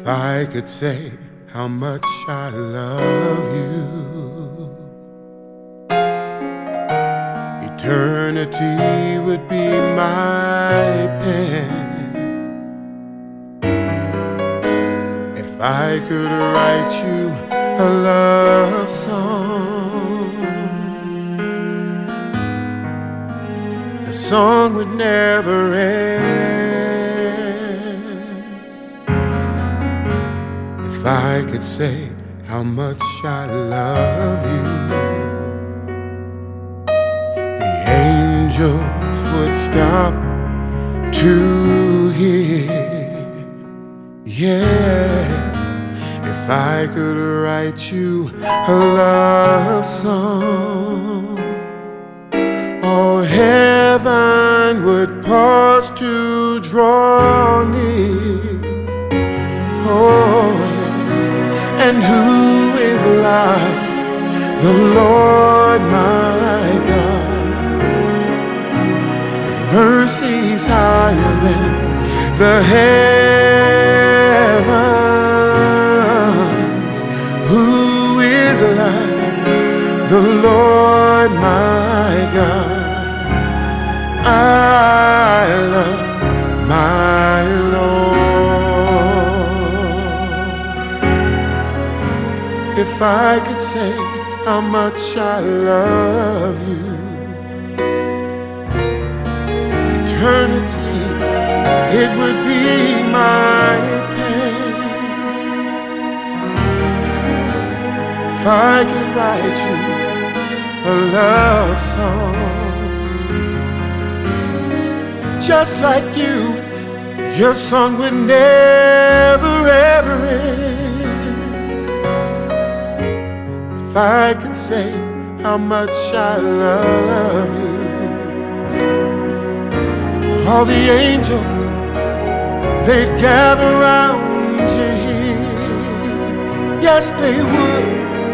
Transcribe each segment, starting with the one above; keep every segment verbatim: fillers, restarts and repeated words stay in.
If I could say how much I love you, eternity would be my pen. If I could write you a love song, the song would never end. If I could say how much I love you, the angels would stop to hear. Yes, if I could write you a love song, all heaven would pause to draw near. Oh yes, and who is like the Lord my God? His mercy's higher than the heavens. Who is like the Lord my God? I love my Lord. If I could say how much I love you, eternity, it would be my pain. If I could write you a love song, just like you, your song would never ever end. If I could say how much I love you, all the angels, they'd gather round you here. Yes, they would.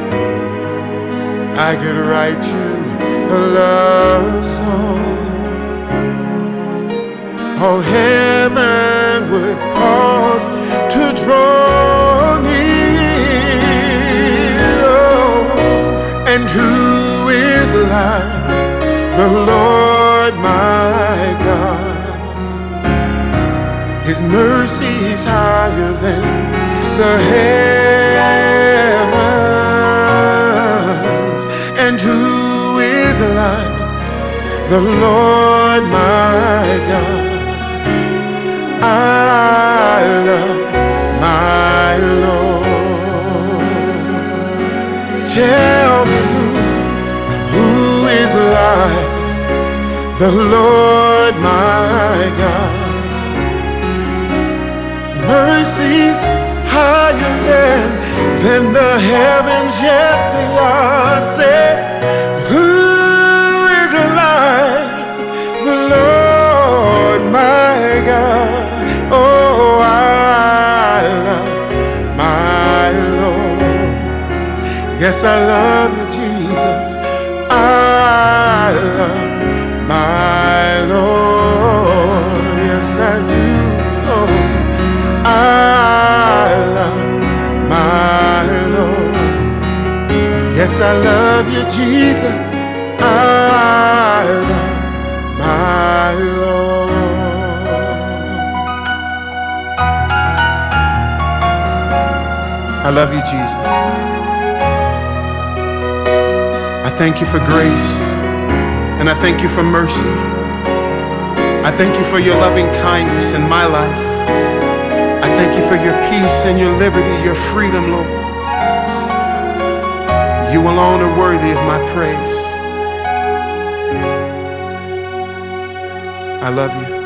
I could write you a love song, all heaven would pause to draw near. Oh, and who is like the Lord my God? His mercy is higher than the heavens. And who is like the Lord my God? I love my Lord. Tell me who, who is like the Lord my God? Mercies higher than, than the heavens, yes they are. Say, who is like the Lord my God? Oh, I love my Lord. Yes, I love you, Jesus. I love my Lord. Yes, I do. Oh, I love my Lord. Yes, I love you, Jesus. I love my Lord. I love you, Jesus. I thank you for grace, and I thank you for mercy. I thank you for your loving kindness in my life. I thank you for your peace and your liberty, your freedom, Lord. You alone are worthy of my praise. I love you.